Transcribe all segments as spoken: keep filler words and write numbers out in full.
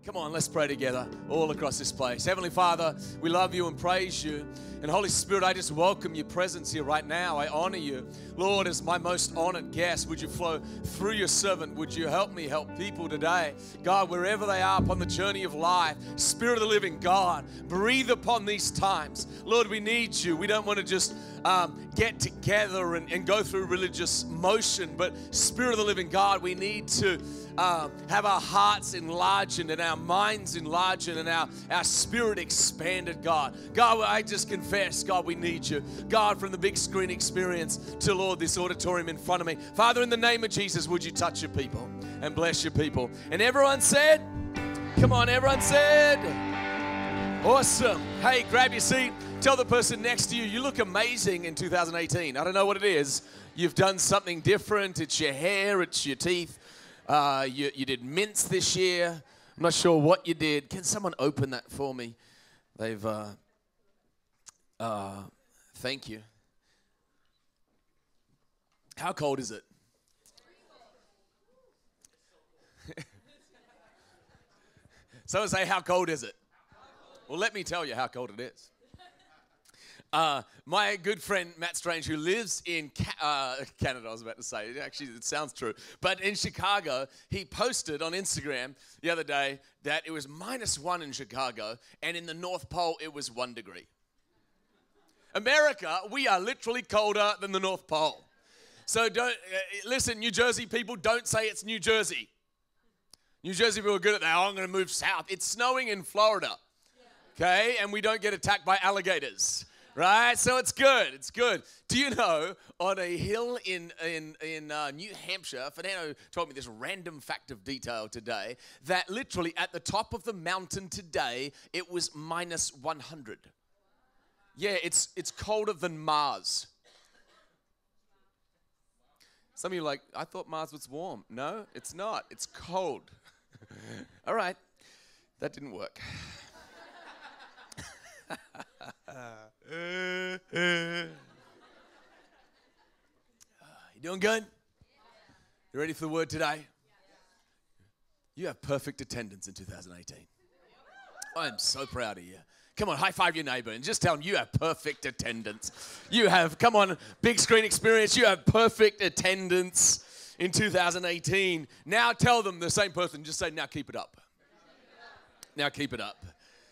Come on, let's pray together all across this place. Heavenly Father, we love you and praise you. And Holy Spirit, I just welcome your presence here right now. I honor you. Lord, as my most honored guest, would you flow through your servant? Would you help me help people today? God, wherever they are upon the journey of life, Spirit of the living God, breathe upon these times. Lord, we need you. We don't want to just um, get together and, and go through religious motion, but Spirit of the living God, we need to Uh, have our hearts enlarged and our minds enlarged and our, our spirit expanded, God. God, I just confess, God, we need you. God, from the big screen experience to, Lord, this auditorium in front of me. Father, in the name of Jesus, would you touch your people and bless your people? And everyone said, come on, everyone said, awesome. Hey, grab your seat. Tell the person next to you, you look amazing in two thousand eighteen. I don't know what it is. You've done something different. It's your hair, it's your teeth. Uh, you, you did mints this year. I'm not sure what you did. Can someone open that for me? They've, uh, uh, thank you. How cold is it? Someone say, how cold is it? Well, let me tell you how cold it is. Uh, my good friend Matt Strange, who lives in Ca- uh, Canada, I was about to say, actually it sounds true, but in Chicago, he posted on Instagram the other day that it was minus one in Chicago, and in the North Pole, it was one degree. America, we are literally colder than the North Pole. So don't, uh, listen, New Jersey people, don't say it's New Jersey. New Jersey people are good at that. Oh, I'm going to move south. It's snowing in Florida, okay, and we don't get attacked by alligators. Right, so it's good, it's good. Do you know, on a hill in in, in uh, New Hampshire, Fernando told me this random fact of detail today, that literally at the top of the mountain today, it was minus one hundred. Yeah, it's it's colder than Mars. Some of you are like, I thought Mars was warm. No, it's not, it's cold. All right, that didn't work. Uh, uh. You doing good? You ready for the word today? You have perfect attendance in two thousand eighteen. I'm so proud of you. Come on, high five your neighbor and just tell them you have perfect attendance. You have, come on, big screen experience, you have perfect attendance in two thousand eighteen. Now tell them, the same person, just say, now keep it up. Now keep it up.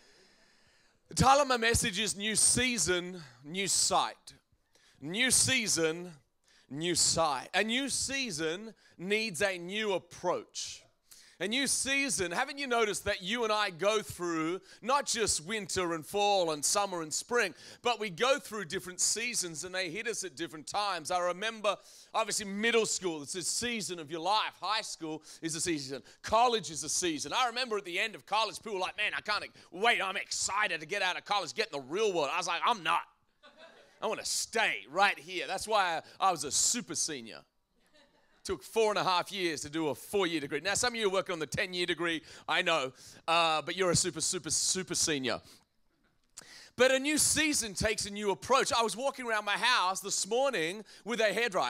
The title of my message is New Season, New Sight. New season, new sight. A new season needs a new approach. A new season, haven't you noticed that you and I go through not just winter and fall and summer and spring, but we go through different seasons and they hit us at different times. I remember, obviously, middle school, it's a season of your life. High school is a season. College is a season. I remember at the end of college, people were like, man, I can't wait. I'm excited to get out of college, get in the real world. I was like, I'm not. I want to stay right here. That's why I, I was a super senior. Took four and a half years to do a four-year degree. Now, some of you are working on the ten-year degree, I know, uh, but you're a super, super, super senior. But a new season takes a new approach. I was walking around my house this morning with a hairdryer.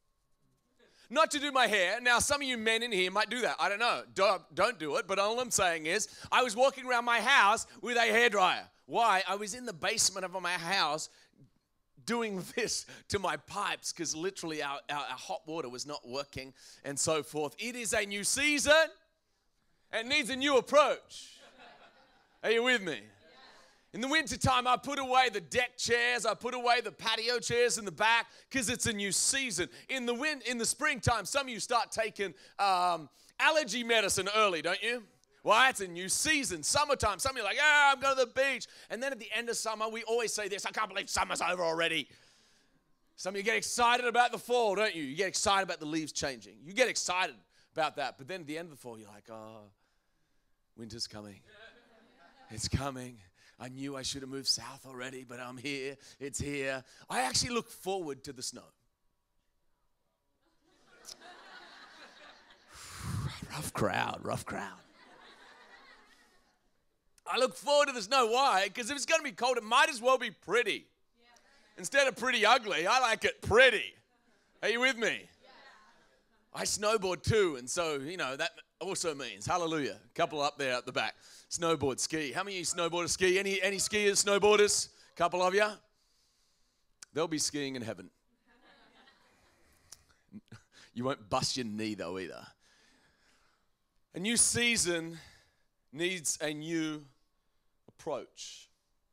Not to do my hair. Now, some of you men in here might do that. I don't know. Don't, don't do it. But all I'm saying is I was walking around my house with a hairdryer. Why? I was in the basement of my house doing this to my pipes because literally our, our, our hot water was not working and so forth. It is a new season and needs a new approach. Are you with me? In the wintertime, I put away the deck chairs, I put away the patio chairs in the back because it's a new season. In the win- in the springtime, some of you start taking um, allergy medicine early, don't you? Why? It's a new season. Summertime, some of you are like, yeah, I'm going to the beach. And then at the end of summer, we always say this, I can't believe summer's over already. Some of you get excited about the fall, don't you? You get excited about the leaves changing. You get excited about that. But then at the end of the fall, you're like, oh, winter's coming. It's coming. I knew I should have moved south already, but I'm here. It's here. I actually look forward to the snow. Rough crowd, rough crowd. I look forward to the snow. Why? Because if it's going to be cold, it might as well be pretty. Yeah. Instead of pretty ugly, I like it pretty. Are you with me? Yeah. I snowboard too, and so, you know, that also means. Hallelujah. A couple up there at the back. Snowboard, ski. How many of you snowboarders ski? Any, any skiers, snowboarders? A couple of you? They'll be skiing in heaven. You won't bust your knee though either. A new season needs a new approach.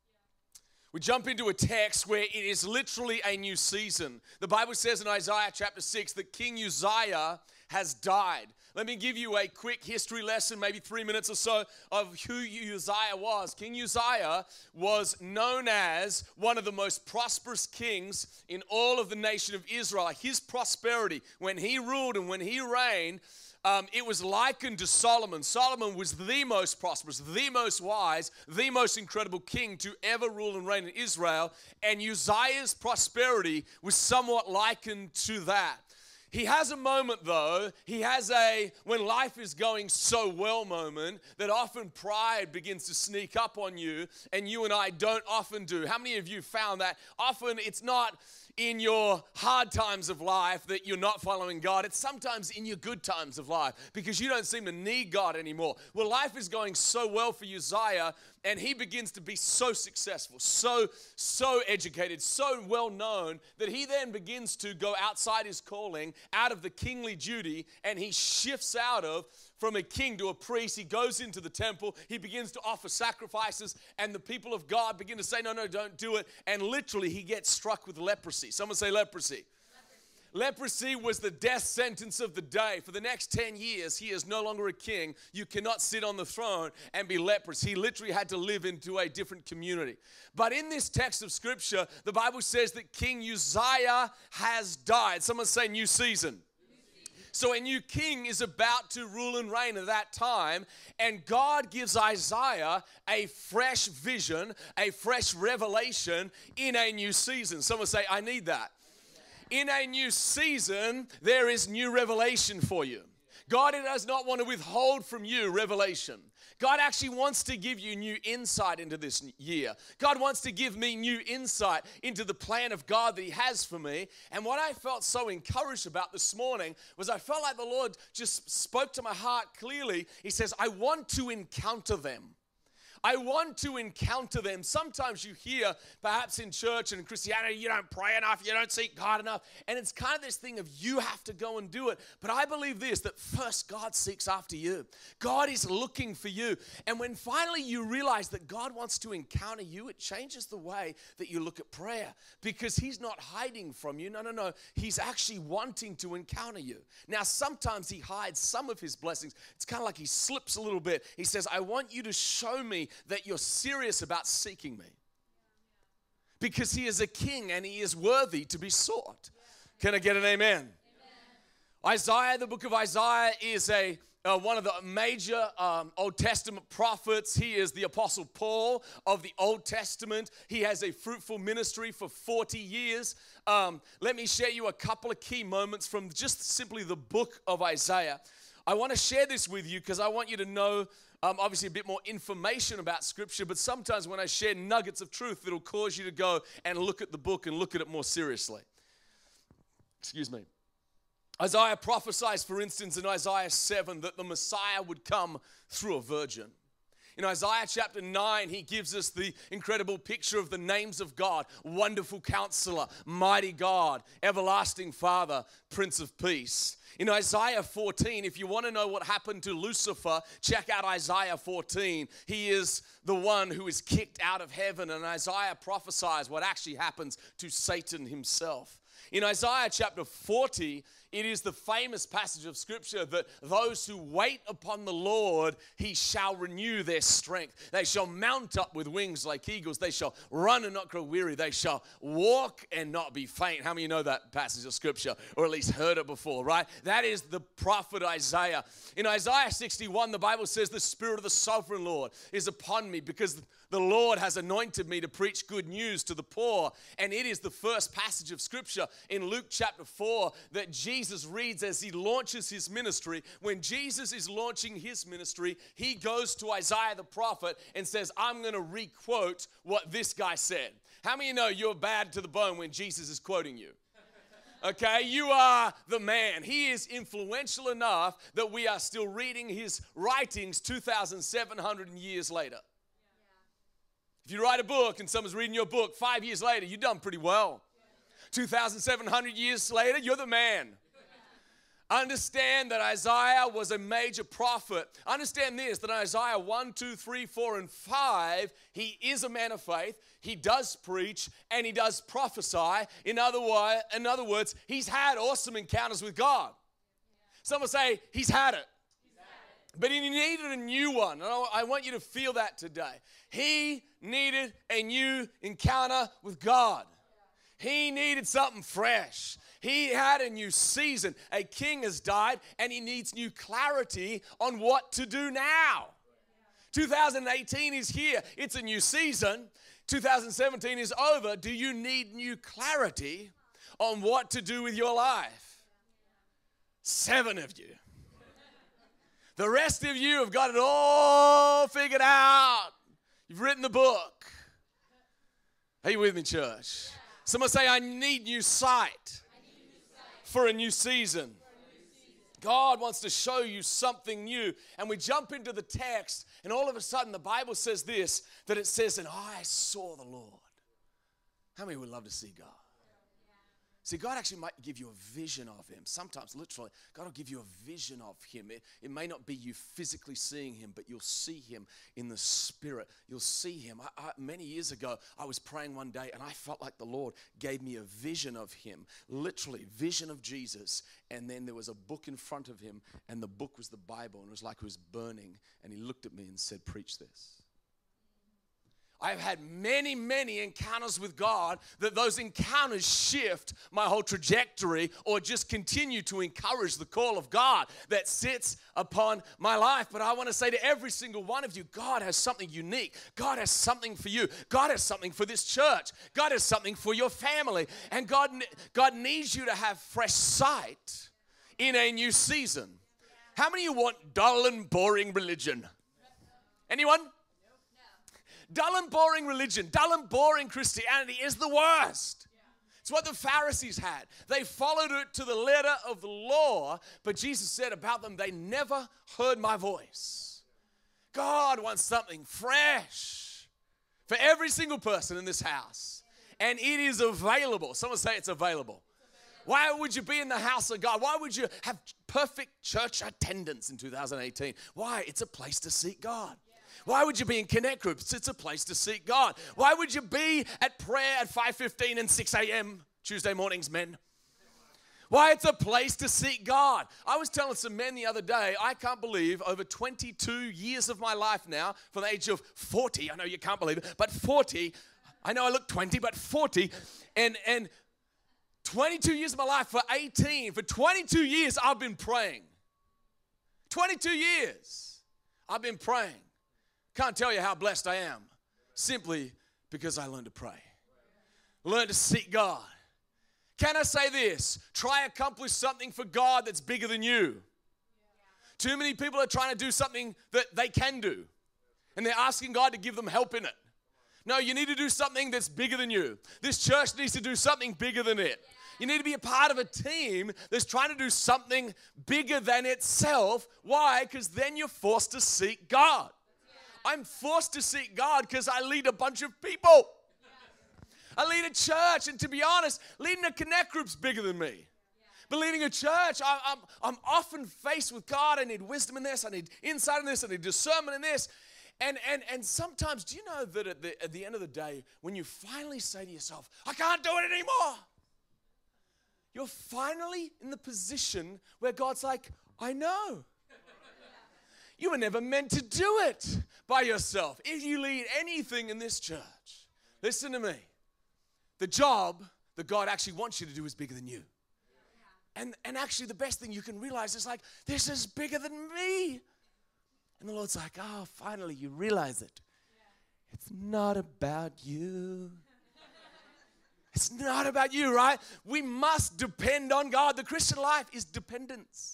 We jump into a text where it is literally a new season. The Bible says in Isaiah chapter six that King Uzziah has died. Let me give you a quick history lesson, maybe three minutes or so, of who Uzziah was. King Uzziah was known as one of the most prosperous kings in all of the nation of Israel. His prosperity, when he ruled and when he reigned, Um, it was likened to Solomon. Solomon was the most prosperous, the most wise, the most incredible king to ever rule and reign in Israel. And Uzziah's prosperity was somewhat likened to that. He has a moment though, he has a when life is going so well moment that often pride begins to sneak up on you, and you and I don't often do. How many of you found that often it's not in your hard times of life that you're not following God? It's sometimes in your good times of life because you don't seem to need God anymore. Well, life is going so well for Uzziah, and he begins to be so successful, so, so educated, so well known that he then begins to go outside his calling, out of the kingly duty, and he shifts out of from a king to a priest. He goes into the temple, he begins to offer sacrifices, and the people of God begin to say, no, no, don't do it. And literally he gets struck with leprosy. Someone say leprosy. Leprosy was the death sentence of the day. For the next ten years, he is no longer a king. You cannot sit on the throne and be leprous. He literally had to live into a different community. But in this text of scripture, the Bible says that King Uzziah has died. Someone say new season. So a new king is about to rule and reign at that time, and God gives Isaiah a fresh vision, a fresh revelation in a new season. Someone say, I need that. In a new season, there is new revelation for you. God does not want to withhold from you revelation. God actually wants to give you new insight into this year. God wants to give me new insight into the plan of God that He has for me. And what I felt so encouraged about this morning was I felt like the Lord just spoke to my heart clearly. He says, I want to encounter them. I want to encounter them. Sometimes you hear, perhaps in church and in Christianity, you don't pray enough, you don't seek God enough. And it's kind of this thing of you have to go and do it. But I believe this, that first God seeks after you. God is looking for you. And when finally you realize that God wants to encounter you, it changes the way that you look at prayer. Because He's not hiding from you. No, no, no. He's actually wanting to encounter you. Now, sometimes He hides some of His blessings. It's kind of like He slips a little bit. He says, I want you to show me that you're serious about seeking me. Because He is a king and He is worthy to be sought. Can I get an amen? Amen. Isaiah, the book of Isaiah is a uh, one of the major um, Old Testament prophets. He is the Apostle Paul of the Old Testament. He has a fruitful ministry for forty years. Um, let me share you a couple of key moments from just simply the book of Isaiah. I want to share this with you because I want you to know Um, obviously a bit more information about Scripture, but sometimes when I share nuggets of truth, it'll cause you to go and look at the book and look at it more seriously. Excuse me. Isaiah prophesies, for instance, in Isaiah seven, that the Messiah would come through a virgin. In Isaiah chapter nine, he gives us the incredible picture of the names of God: Wonderful Counselor, Mighty God, Everlasting Father, Prince of Peace. In Isaiah fourteen, if you want to know what happened to Lucifer, check out Isaiah fourteen. He is the one who is kicked out of heaven, and Isaiah prophesies what actually happens to Satan himself. In Isaiah chapter forty, it is the famous passage of Scripture that those who wait upon the Lord, He shall renew their strength. They shall mount up with wings like eagles. They shall run and not grow weary. They shall walk and not be faint. How many of you know that passage of Scripture, or at least heard it before, right? That is the prophet Isaiah. In Isaiah sixty-one, the Bible says, the Spirit of the Sovereign Lord is upon me because the Lord has anointed me to preach good news to the poor. And it is the first passage of Scripture in Luke chapter four that Jesus reads as He launches His ministry. When Jesus is launching His ministry, He goes to Isaiah the prophet and says, I'm going to re-quote what this guy said. How many of you know you're bad to the bone when Jesus is quoting you? Okay, you are the man. He is influential enough that we are still reading his writings two thousand seven hundred years later. If you write a book and someone's reading your book five years later, you've done pretty well. two thousand seven hundred years later, you're the man. Understand that Isaiah was a major prophet. Understand this, that Isaiah one, two, three, four, and five, he is a man of faith. He does preach and he does prophesy. In other, way, in other words, he's had awesome encounters with God. Someone say, he's had it. But he needed a new one. And I want you to feel that today. He needed a new encounter with God. He needed something fresh. He had a new season. A king has died, and he needs new clarity on what to do now. two thousand eighteen is here. It's a new season. two thousand seventeen is over. Do you need new clarity on what to do with your life? Seven of you. The rest of you have got it all figured out. You've written the book. Are you with me, church? Someone say, I need new sight for a new season. God wants to show you something new. And we jump into the text, and all of a sudden the Bible says this, that it says, and I saw the Lord. How many would love to see God? See, God actually might give you a vision of him. Sometimes, literally, God will give you a vision of him. It, it may not be you physically seeing him, but you'll see him in the spirit. You'll see him. I, I, many years ago, I was praying one day, and I felt like the Lord gave me a vision of him. Literally, vision of Jesus. And then there was a book in front of him, and the book was the Bible, and it was like it was burning. And he looked at me and said, preach this. I've had many, many encounters with God that those encounters shift my whole trajectory or just continue to encourage the call of God that sits upon my life. But I want to say to every single one of you, God has something unique. God has something for you. God has something for this church. God has something for your family. And God, God needs you to have fresh sight in a new season. How many of you want dull and boring religion? Anyone? Dull and boring religion, dull and boring Christianity is the worst. It's what the Pharisees had. They followed it to the letter of the law, but Jesus said about them, they never heard my voice. God wants something fresh for every single person in this house, and it is available. Someone say it's available. Why would you be in the house of God? Why would you have perfect church attendance in two thousand eighteen? Why? It's a place to seek God. Why would you be in connect groups? It's a place to seek God. Why would you be at prayer at five fifteen and six a.m. Tuesday mornings, men? Why? It's a place to seek God. I was telling some men the other day, I can't believe over twenty-two years of my life now, from the age of forty, I know you can't believe it, but forty, I know I look twenty, but forty, and, and twenty-two years of my life, for eighteen, for twenty-two years I've been praying. twenty-two years I've been praying. Can't tell you how blessed I am, simply because I learned to pray. Learn to seek God. Can I say this? Try accomplish something for God that's bigger than you. Too many people are trying to do something that they can do, and they're asking God to give them help in it. No, you need to do something that's bigger than you. This church needs to do something bigger than it. You need to be a part of a team that's trying to do something bigger than itself. Why? Because then you're forced to seek God. I'm forced to seek God because I lead a bunch of people. I lead a church, and to be honest, leading a connect group's bigger than me. But leading a church, I, I'm, I'm often faced with God. I need wisdom in this. I need insight in this. I need discernment in this. And, and, and sometimes, do you know that at the, at the end of the day, when you finally say to yourself, I can't do it anymore, you're finally in the position where God's like, I know. You were never meant to do it by yourself. If you lead anything in this church, listen to me. The job that God actually wants you to do is bigger than you. And, and actually the best thing you can realize is like, this is bigger than me. And the Lord's like, oh, finally you realize it. It's not about you. It's not about you, right? We must depend on God. The Christian life is dependence.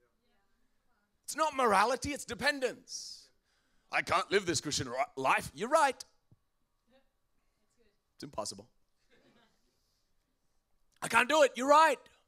It's not morality, it's dependence. I can't live this Christian life. You're right. It's impossible. I can't do it. You're right.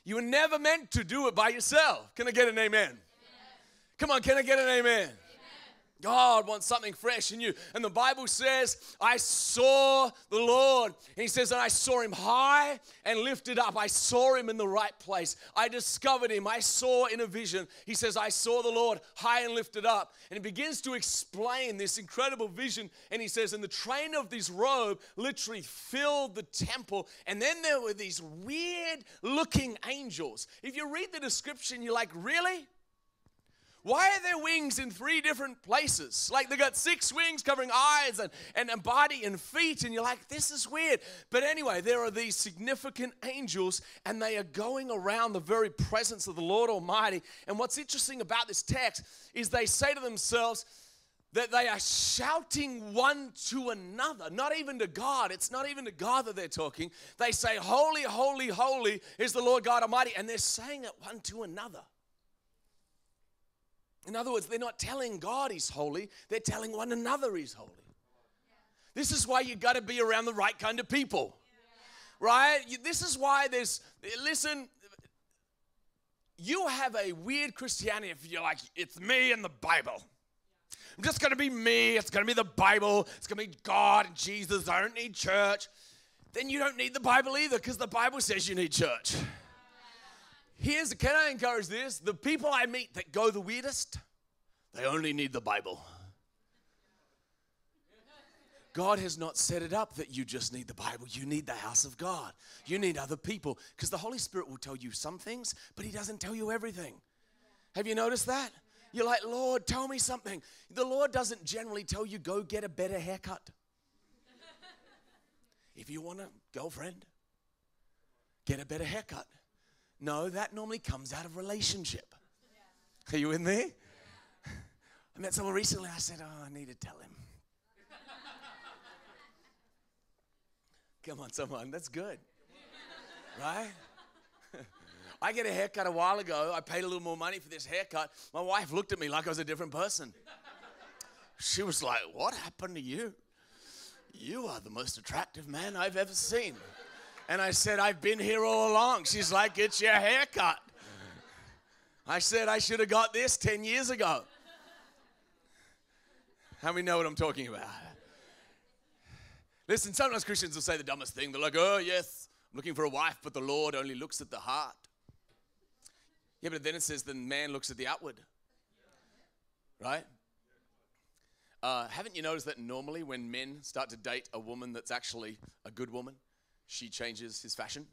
You were never meant to do it by yourself. Can I get an amen? Amen. Come on, can I get an amen? God wants something fresh in you. And the Bible says, I saw the Lord. And he says, and I saw him high and lifted up. I saw him in the right place. I discovered him. I saw in a vision. He says, I saw the Lord high and lifted up. And he begins to explain this incredible vision. And he says, and the train of this robe literally filled the temple. And then there were these weird looking angels. If you read the description, you're like, really? Why are there wings in three different places? Like they got six wings covering eyes and, and, and body and feet, and you're like, this is weird. But anyway, there are these significant angels, and they are going around the very presence of the Lord Almighty. And what's interesting about this text is they say to themselves that they are shouting one to another, not even to God. It's not even to God that they're talking. They say, holy, holy, holy is the Lord God Almighty, and they're saying it one to another. In other words, they're not telling God he's holy. They're telling one another he's holy. This is why you got to be around the right kind of people, right? This is why there's, listen, you have a weird Christianity if you're like, it's me and the Bible. I'm just going to be me. It's going to be the Bible. It's going to be God and Jesus. I don't need church. Then you don't need the Bible either, because the Bible says you need church. Here's, can I encourage this? The people I meet that go the weirdest, they only need the Bible. God has not set it up that you just need the Bible. You need the house of God. You need other people, because the Holy Spirit will tell you some things, but he doesn't tell you everything. Have you noticed that? You're like, Lord, tell me something. The Lord doesn't generally tell you, go get a better haircut. If you want a girlfriend, get a better haircut. No, that normally comes out of relationship. Are you with me? I met someone recently. I said, oh, I need to tell him. Come on, someone. That's good. Right? I get a haircut a while ago. I paid a little more money for this haircut. My wife looked at me like I was a different person. She was like, what happened to you? You are the most attractive man I've ever seen. And I said, I've been here all along. She's like, it's your haircut. I said, I should have got this ten years ago. How many know what I'm talking about? Listen, sometimes Christians will say the dumbest thing. They're like, oh, yes, I'm looking for a wife, but the Lord only looks at the heart. Yeah, but then it says the man looks at the outward. Right? Uh, haven't you noticed that normally when men start to date a woman that's actually a good woman, she changes his fashion?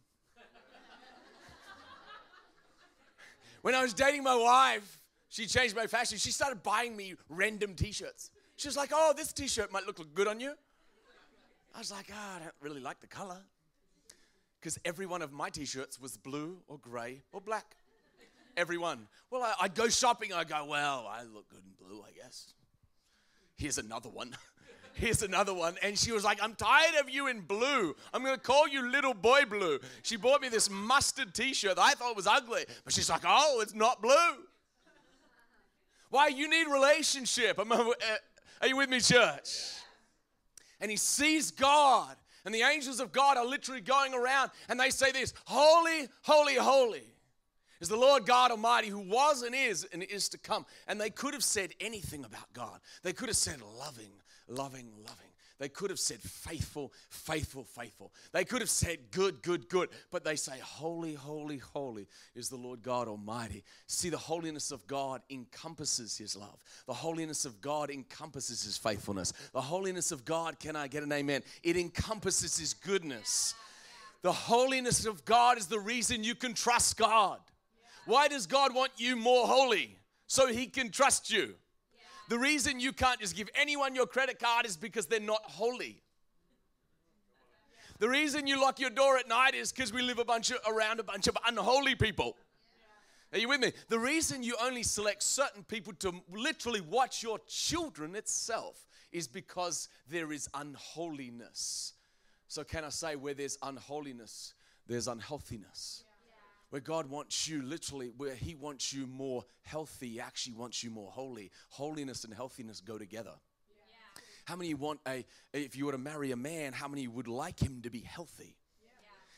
When I was dating my wife, she changed my fashion. She started buying me random t-shirts. She was like, oh, this t-shirt might look, look good on you. I was like, oh, I don't really like the color. Because every one of my t-shirts was blue or gray or black. Every one. Well, I, I'd go shopping. I'd go, well, I look good in blue, I guess. Here's another one. Here's another one. And she was like, I'm tired of you in blue. I'm going to call you Little Boy Blue. She bought me this mustard t-shirt that I thought was ugly. But she's like, oh, it's not blue. Why? You need relationship. Am I, are you with me, church? And he sees God. And the angels of God are literally going around. And they say this, holy, holy, holy is the Lord God Almighty, who was and is and is to come. And they could have said anything about God. They could have said loving, loving, loving. They could have said faithful, faithful, faithful. They could have said good, good, good. But they say holy, holy, holy is the Lord God Almighty. See, the holiness of God encompasses his love. The holiness of God encompasses his faithfulness. The holiness of God, can I get an amen? It encompasses his goodness. The holiness of God is the reason you can trust God. Why does God want you more holy? So he can trust you. The reason you can't just give anyone your credit card is because they're not holy. The reason you lock your door at night is because we live a bunch of, around a bunch of unholy people. Are you with me? The reason you only select certain people to literally watch your children itself is because there is unholiness. So can I say, where there's unholiness, there's unhealthiness. Where God wants you literally, where he wants you more healthy, he actually wants you more holy. Holiness and healthiness go together. Yeah. How many want a, if you were to marry a man, how many would like him to be healthy? Yeah.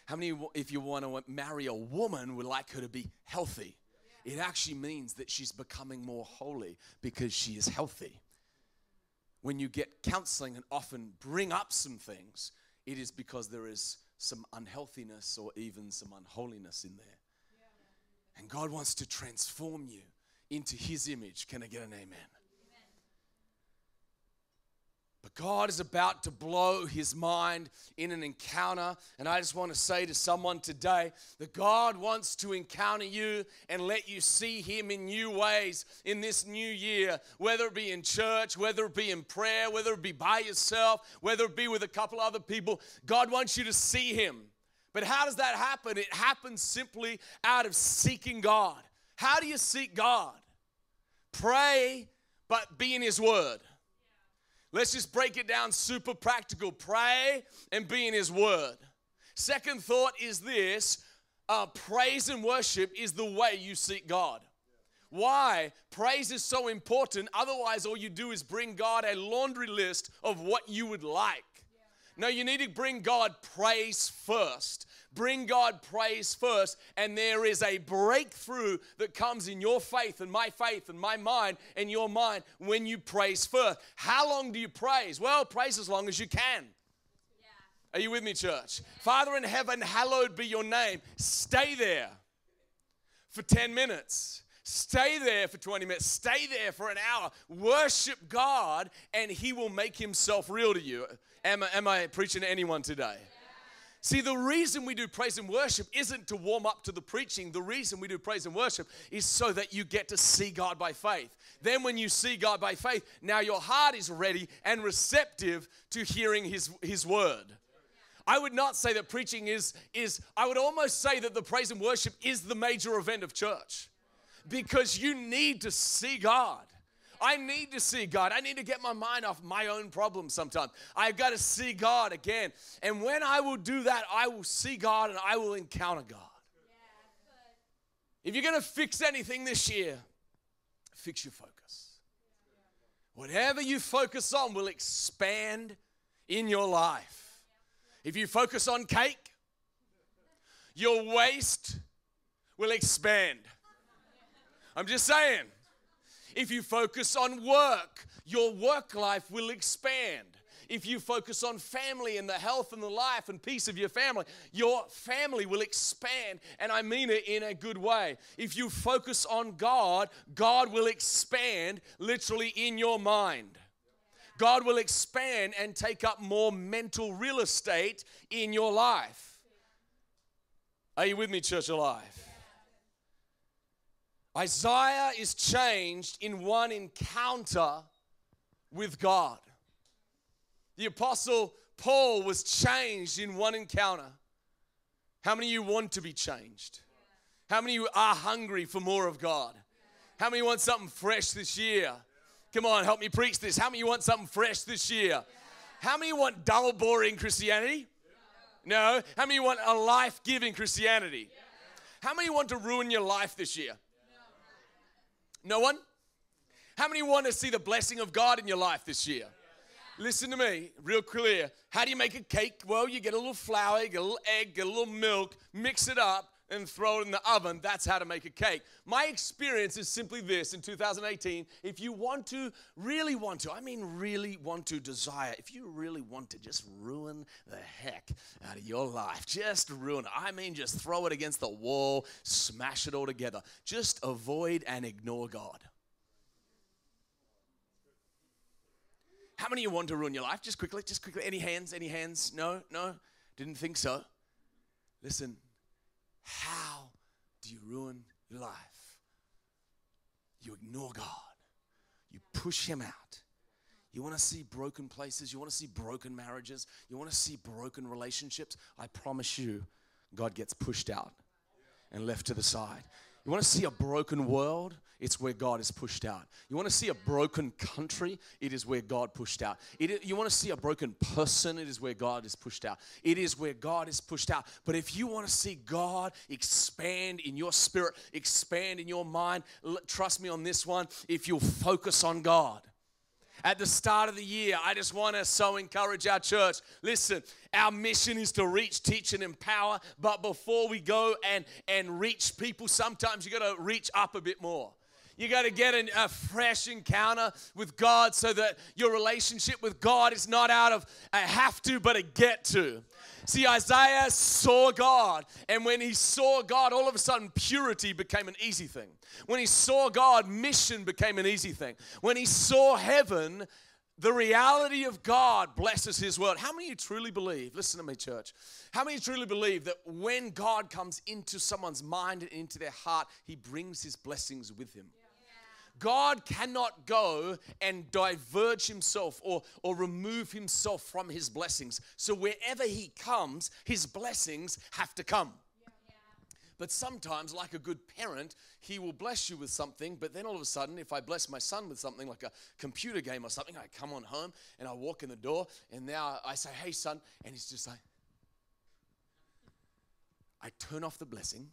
How many, if you want to marry a woman, would like her to be healthy? It actually means that she's becoming more holy because she is healthy. When you get counseling and often bring up some things, it is because there is some unhealthiness or even some unholiness in there. And God wants to transform you into His image. Can I get an amen? But God is about to blow His mind in an encounter. And I just want to say to someone today that God wants to encounter you and let you see Him in new ways in this new year. Whether it be in church, whether it be in prayer, whether it be by yourself, whether it be with a couple other people. God wants you to see Him. But how does that happen? It happens simply out of seeking God. How do you seek God? Pray, but be in His Word. Let's just break it down super practical. Pray and be in His Word. Second thought is this. Uh, praise and worship is the way you seek God. Why? Praise is so important. Otherwise, all you do is bring God a laundry list of what you would like. No, you need to bring God praise first. Bring God praise first, and there is a breakthrough that comes in your faith and my faith and my mind and your mind when you praise first. How long do you praise? Well, praise as long as you can. Yeah. Are you with me, church? Yeah. Father in heaven, hallowed be your name. Stay there for ten minutes. Stay there for twenty minutes. Stay there for an hour. Worship God, and He will make Himself real to you. Am I, am I preaching to anyone today? Yeah. See, the reason we do praise and worship isn't to warm up to the preaching. The reason we do praise and worship is so that you get to see God by faith. Then when you see God by faith, now your heart is ready and receptive to hearing His, His word. I would not say that preaching is, is, I would almost say that the praise and worship is the major event of church. Because you need to see God. I need to see God. I need to get my mind off my own problems sometimes. I've got to see God again. And when I will do that, I will see God and I will encounter God. Yeah, if you're going to fix anything this year, fix your focus. Whatever you focus on will expand in your life. If you focus on cake, your waist will expand. I'm just saying. If you focus on work, your work life will expand. If you focus on family and the health and the life and peace of your family, your family will expand, and I mean it in a good way. If you focus on God, God will expand literally in your mind. God will expand and take up more mental real estate in your life. Are you with me, Church Alive? Isaiah is changed in one encounter with God. The Apostle Paul was changed in one encounter. How many of you want to be changed? How many of you are hungry for more of God? How many want something fresh this year? Come on, help me preach this. How many of you want something fresh this year? How many of you want dull, boring Christianity? No. How many of you want a life-giving Christianity? How many of you want to ruin your life this year? No one? How many want to see the blessing of God in your life this year? Listen to me, real clear. How do you make a cake? Well, you get a little flour, you get a little egg, get a little milk, mix it up, and throw it in the oven. That's how to make a cake. My experience is simply this in two thousand eighteen. If you want to, really want to, I mean really want to desire, if you really want to just ruin the heck out of your life, just ruin it. I mean just throw it against the wall, smash it all together. Just avoid and ignore God. How many of you want to ruin your life? Just quickly, just quickly. Any hands? Any hands? No? No? Didn't think so. Listen. How do you ruin your life? You ignore God. You push Him out. You want to see broken places. You want to see broken marriages. You want to see broken relationships. I promise you, God gets pushed out and left to the side. You want to see a broken world? It's where God is pushed out. You want to see a broken country? It is where God pushed out. It, you want to see a broken person? It is where God is pushed out. It is where God is pushed out. But if you want to see God expand in your spirit, expand in your mind, trust me on this one, if you'll focus on God. At the start of the year, I just want to so encourage our church. Listen, our mission is to reach, teach, and empower. But before we go and, and reach people, sometimes you got to reach up a bit more. You got to get an, a fresh encounter with God so that your relationship with God is not out of a have to, but a get to. See, Isaiah saw God, and when he saw God, all of a sudden purity became an easy thing. When he saw God, mission became an easy thing. When he saw heaven, the reality of God blesses his world. How many of you truly believe, listen to me, church, how many of you truly believe that when God comes into someone's mind and into their heart, he brings his blessings with him? God cannot go and diverge himself or, or remove himself from his blessings. So wherever he comes, his blessings have to come. Yeah. But sometimes, like a good parent, he will bless you with something, but then all of a sudden, if I bless my son with something like a computer game or something, I come on home and I walk in the door and now I say, hey son, and he's just like, I turn off the blessing.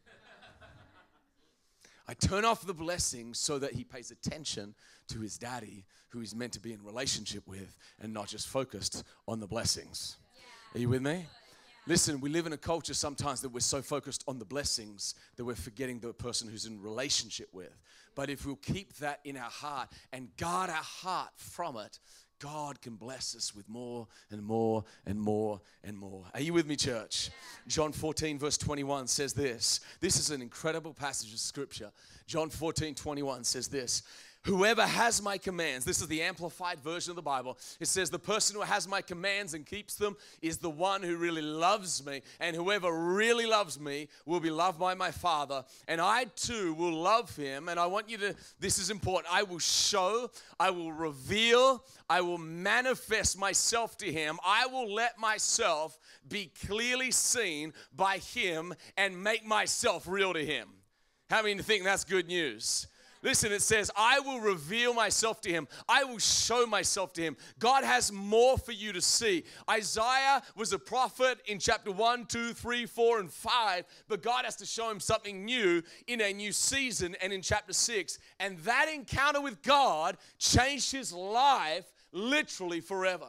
I turn off the blessing so that he pays attention to his daddy, who he's meant to be in relationship with, and not just focused on the blessings. Yeah. Are you with me? Yeah. Listen, we live in a culture sometimes that we're so focused on the blessings that we're forgetting the person who's in relationship with. But if we'll keep that in our heart and guard our heart from it, God can bless us with more and more and more and more. Are you with me, church? Yeah. John fourteen, verse twenty-one says this. This is an incredible passage of scripture. John fourteen, twenty-one says this. Whoever has my commands, this is the amplified version of the Bible. It says the person who has my commands and keeps them is the one who really loves me. And whoever really loves me will be loved by my Father. And I too will love him. And I want you to, this is important. I will show, I will reveal, I will manifest myself to him. I will let myself be clearly seen by him and make myself real to him. How many think that's good news? Listen, it says, I will reveal myself to him. I will show myself to him. God has more for you to see. Isaiah was a prophet in chapter one, two, three, four, and five, but God has to show him something new in a new season and in chapter six. And that encounter with God changed his life literally forever.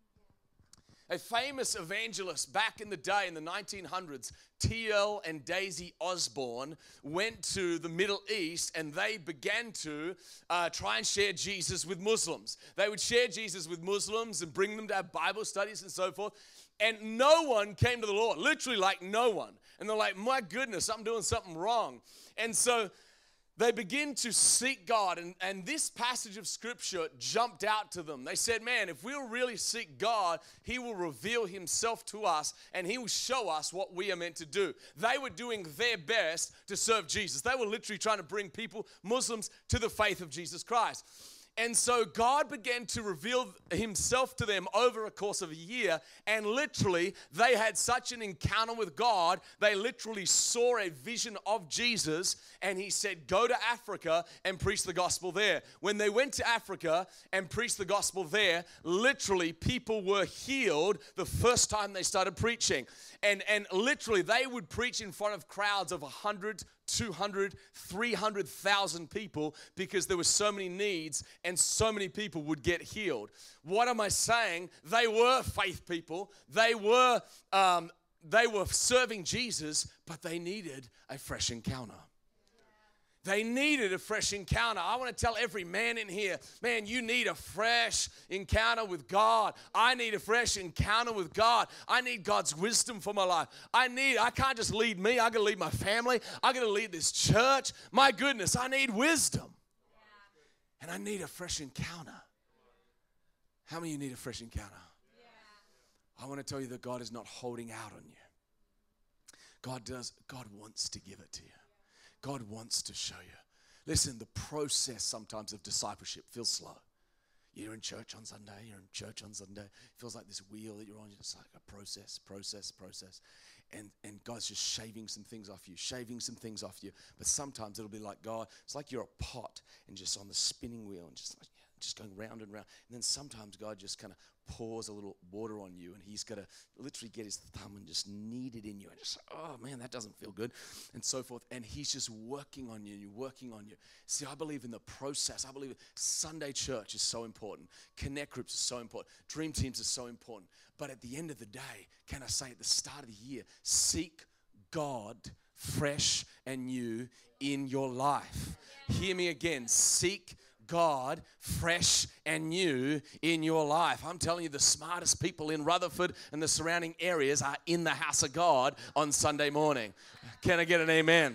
A famous evangelist back in the day in the nineteen hundreds, T L and Daisy Osborne, went to the Middle East and they began to uh, try and share Jesus with Muslims. They would share Jesus with Muslims and bring them to have Bible studies and so forth. And no one came to the Lord, literally like no one. And they're like, my goodness, I'm doing something wrong. And so they begin to seek God, and, and this passage of scripture jumped out to them. They said, man, if we'll really seek God, he will reveal himself to us, and he will show us what we are meant to do. They were doing their best to serve Jesus. They were literally trying to bring people, Muslims, to the faith of Jesus Christ. And so God began to reveal himself to them over a course of a year, and literally they had such an encounter with God, they literally saw a vision of Jesus, and he said, go to Africa and preach the gospel there. When they went to Africa and preached the gospel there, literally people were healed the first time they started preaching. And, and literally they would preach in front of crowds of one hundred, two hundred, three hundred thousand people because there were so many needs and so many people would get healed. What am I saying? They were faith people. They were, um, they were serving Jesus, but they needed a fresh encounter. They needed a fresh encounter. I want to tell every man in here, man, you need a fresh encounter with God. I need a fresh encounter with God. I need God's wisdom for my life. I need, I can't just lead me. I got to lead my family. I got to lead this church. My goodness, I need wisdom. Yeah. And I need a fresh encounter. How many of you need a fresh encounter? Yeah. I want to tell you that God is not holding out on you. God does, God wants to give it to you. God wants to show you. Listen, the process sometimes of discipleship feels slow. You're in church on Sunday, you're in church on Sunday. It feels like this wheel that you're on, just like a process, process, process. And, and God's just shaving some things off you, shaving some things off you. But sometimes it'll be like God, it's like you're a pot and just on the spinning wheel and just like, just going round and round. And then sometimes God just kind of pours a little water on you, and he's got to literally get his thumb and just knead it in you, and just, oh man, that doesn't feel good, and so forth. And he's just working on you, and you're working on you. See, I believe in the process. I believe Sunday church is so important. Connect groups are so important. Dream teams are so important. But at the end of the day, can I say at the start of the year, seek God fresh and new in your life. Hear me again. Seek God fresh and new in your life. I'm telling you, the smartest people in Rutherford and the surrounding areas are in the house of God on Sunday morning. Can I get an amen?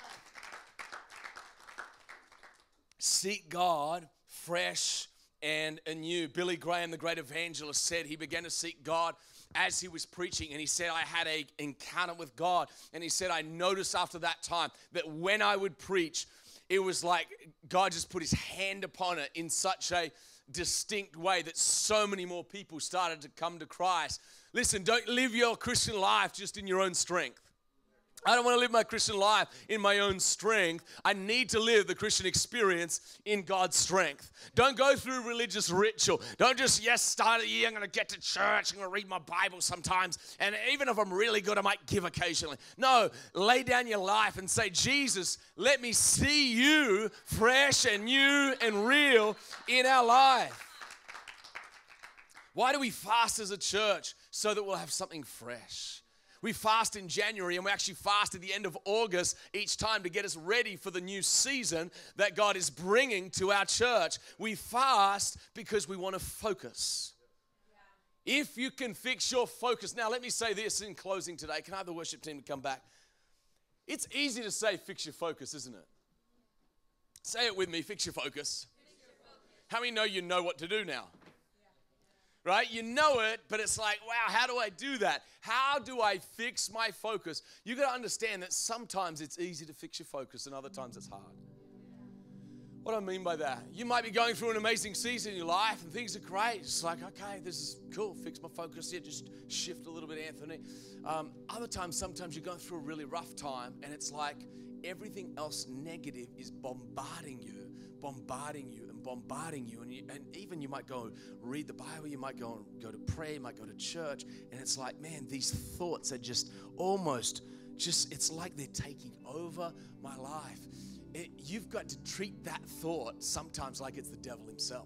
Seek God fresh and anew. Billy Graham, the great evangelist, said he began to seek God as he was preaching, and he said, I had an encounter with God, and he said, I noticed after that time that when I would preach, it was like God just put his hand upon it in such a distinct way that so many more people started to come to Christ. Listen, don't live your Christian life just in your own strength. I don't want to live my Christian life in my own strength. I need to live the Christian experience in God's strength. Don't go through religious ritual. Don't just, yes, start of the year, I'm going to get to church, I'm going to read my Bible sometimes, and even if I'm really good, I might give occasionally. No, lay down your life and say, Jesus, let me see you fresh and new and real in our life. Why do we fast as a church? So that we'll have something fresh. We fast in January, and we actually fast at the end of August each time to get us ready for the new season that God is bringing to our church. We fast because we want to focus. If you can fix your focus. Now, let me say this in closing today. Can I have the worship team to come back? It's easy to say fix your focus, isn't it? Say it with me, fix your focus. Fix your focus. How many know you know what to do now? Right? You know it, but it's like, wow, how do I do that? How do I fix my focus? You got to understand that sometimes it's easy to fix your focus and other times it's hard. What do I mean by that? You might be going through an amazing season in your life and things are great. It's like, okay, this is cool. Fix my focus here. Just shift a little bit, Anthony. Um, other times, sometimes you're going through a really rough time and it's like everything else negative is bombarding you, bombarding you. bombarding you, and, you, and even you might go read the Bible, you might go and go to pray, you might go to church, and it's like, man, these thoughts are just almost, just, it's like they're taking over my life. It, you've got to treat that thought sometimes like it's the devil himself,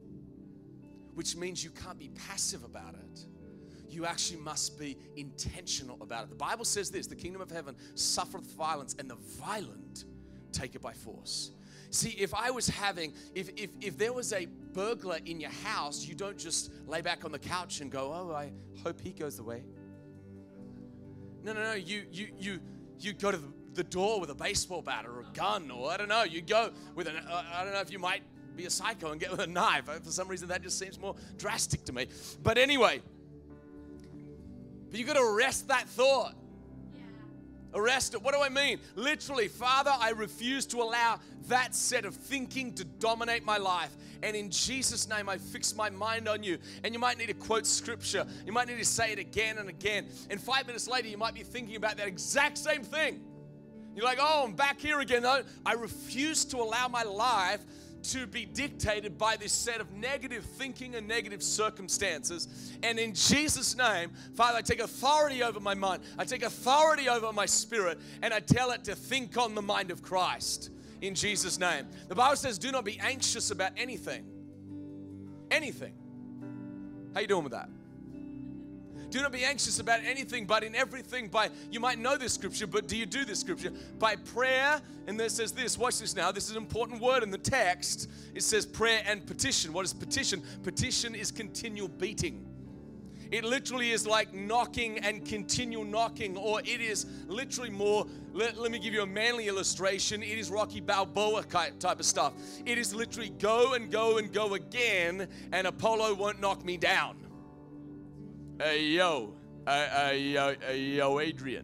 which means you can't be passive about it. You actually must be intentional about it. The Bible says this, the kingdom of heaven suffereth violence, and the violent take it by force. See, if I was having, if, if if there was a burglar in your house, you don't just lay back on the couch and go, oh, I hope he goes away. No, no, no, you you you you go to the, the door with a baseball bat or a gun, or I don't know, you go with an, uh, I don't know if you might be a psycho and get with a knife. For some reason, that just seems more drastic to me. But anyway, but you got to arrest that thought. Arrest it. What do I mean? Literally, Father, I refuse to allow that set of thinking to dominate my life. And in Jesus' name, I fix my mind on you. And you might need to quote scripture. You might need to say it again and again. And five minutes later, you might be thinking about that exact same thing. You're like, oh, I'm back here again. No, I refuse to allow my life to be dictated by this set of negative thinking and negative circumstances. And in Jesus' name, Father, I take authority over my mind. I take authority over my spirit, and I tell it to think on the mind of Christ in Jesus' name. The Bible says, do not be anxious about anything. Anything. How you doing with that? Do not be anxious about anything, but in everything by, you might know this scripture, but do you do this scripture? By prayer, and there says this, watch this now, this is an important word in the text. It says prayer and petition. What is petition? Petition is continual beating. It literally is like knocking and continual knocking, or it is literally more, let, let me give you a manly illustration. It is Rocky Balboa type of stuff. It is literally go and go and go again, and Apollo won't knock me down. Hey, yo, uh, uh, yo, uh, yo, Adrian.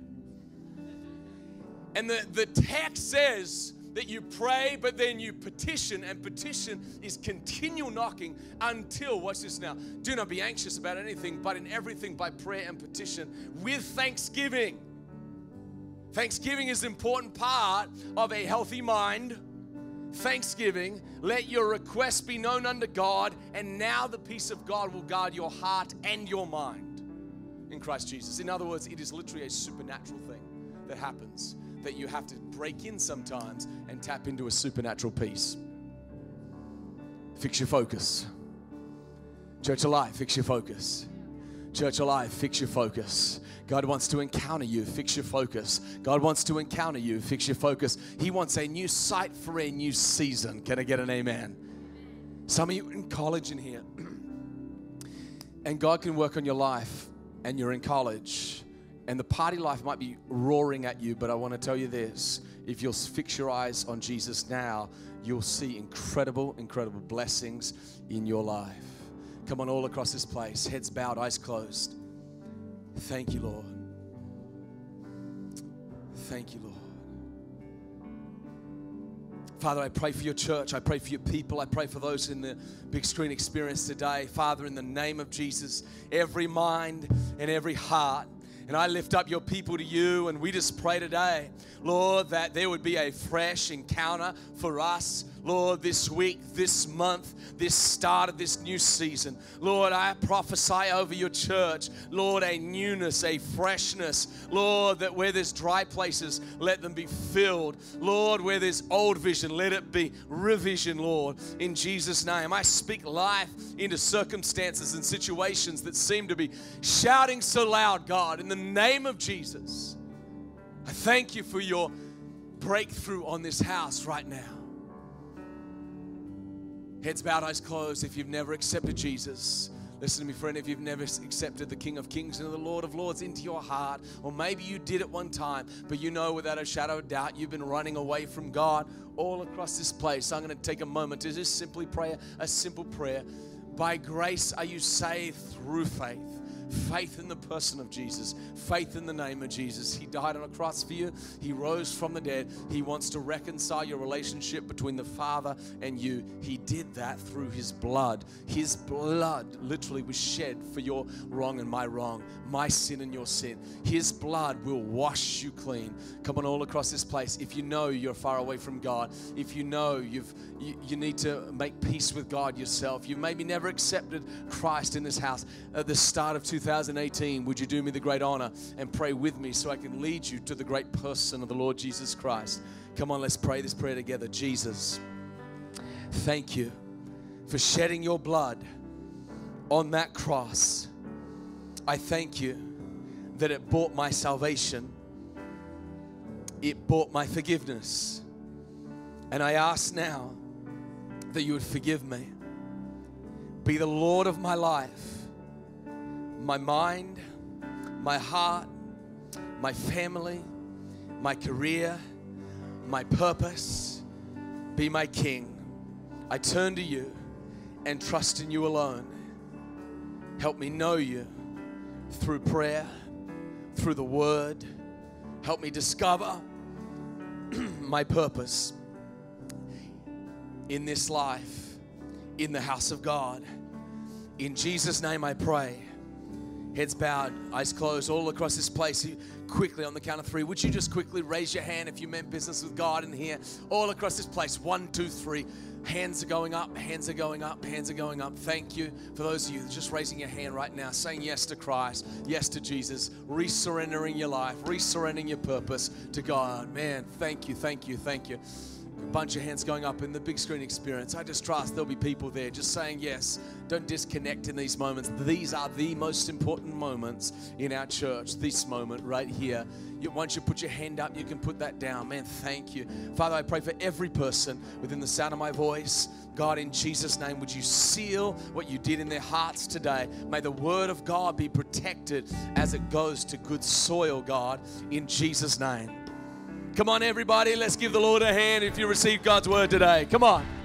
And the, the text says that you pray, but then you petition, and petition is continual knocking until, watch this now, do not be anxious about anything, but in everything by prayer and petition with thanksgiving. Thanksgiving is an important part of a healthy mind, thanksgiving, let your requests be known unto God, and now the peace of God will guard your heart and your mind in Christ Jesus. In other words, it is literally a supernatural thing that happens, that you have to break in sometimes and tap into a supernatural peace. Fix your focus. Church Alive, fix your focus. Church Alive, fix your focus. God wants to encounter you. Fix your focus. God wants to encounter you. Fix your focus. He wants a new sight for a new season. Can I get an amen? Some of you in college in here, and God can work on your life, and you're in college, and the party life might be roaring at you, but I want to tell you this. If you'll fix your eyes on Jesus now, you'll see incredible, incredible blessings in your life. Come on, all across this place, heads bowed, eyes closed. Thank you, Lord. Thank you, Lord. Father, I pray for your church. I pray for your people. I pray for those in the big screen experience today. Father, in the name of Jesus, every mind and every heart, and I lift up your people to you, and we just pray today, Lord, that there would be a fresh encounter for us, Lord, this week, this month, this start of this new season. Lord, I prophesy over your church, Lord, a newness, a freshness. Lord, that where there's dry places, let them be filled. Lord, where there's old vision, let it be revision, Lord, in Jesus' name. I speak life into circumstances and situations that seem to be shouting so loud, God, in the name of Jesus. I thank you for your breakthrough on this house right now. Heads bowed, eyes closed. If you've never accepted Jesus, listen to me, friend. If you've never accepted the King of Kings and the Lord of Lords into your heart, or maybe you did at one time, but you know without a shadow of doubt you've been running away from God all across this place, I'm going to take a moment to just simply pray a simple prayer. By grace are you saved through faith. Faith in the person of Jesus. Faith in the name of Jesus. He died on a cross for you. He rose from the dead. He wants to reconcile your relationship between the Father and you. He did that through His blood. His blood literally was shed for your wrong and my wrong, my sin and your sin. His blood will wash you clean. Come on, all across this place. If you know you're far away from God, if you know you've you, you need to make peace with God yourself, you maybe never accepted Christ in this house at the start of two thousand eighteen, would you do me the great honor and pray with me so I can lead you to the great person of the Lord Jesus Christ? Come on, let's pray this prayer together. Jesus, thank you for shedding your blood on that cross. I thank you that it bought my salvation. It bought my forgiveness. And I ask now that you would forgive me. Be the Lord of my life, my mind, my heart, my family, my career, my purpose. Be my King. I turn to you and trust in you alone. Help me know you through prayer, through the word. Help me discover my purpose in this life, in the house of God. In Jesus' name I pray. Heads bowed, eyes closed, all across this place. Quickly, on the count of three, would you just quickly raise your hand if you meant business with God in here? All across this place, one, two, three. Hands are going up, hands are going up, hands are going up. Thank you for those of you just raising your hand right now, saying yes to Christ, yes to Jesus, resurrendering your life, resurrendering your purpose to God. Man, thank you, thank you, thank you. A bunch of hands going up in the big screen experience. I just trust there'll be people there just saying yes. Don't disconnect in these moments. These are the most important moments in our church. This moment right here. You, once you put your hand up, you can put that down. Man, thank you. Father, I pray for every person within the sound of my voice. God, in Jesus' name, would you seal what you did in their hearts today? May the word of God be protected as it goes to good soil, God, in Jesus' name. Come on, everybody, let's give the Lord a hand if you received God's word today. Come on.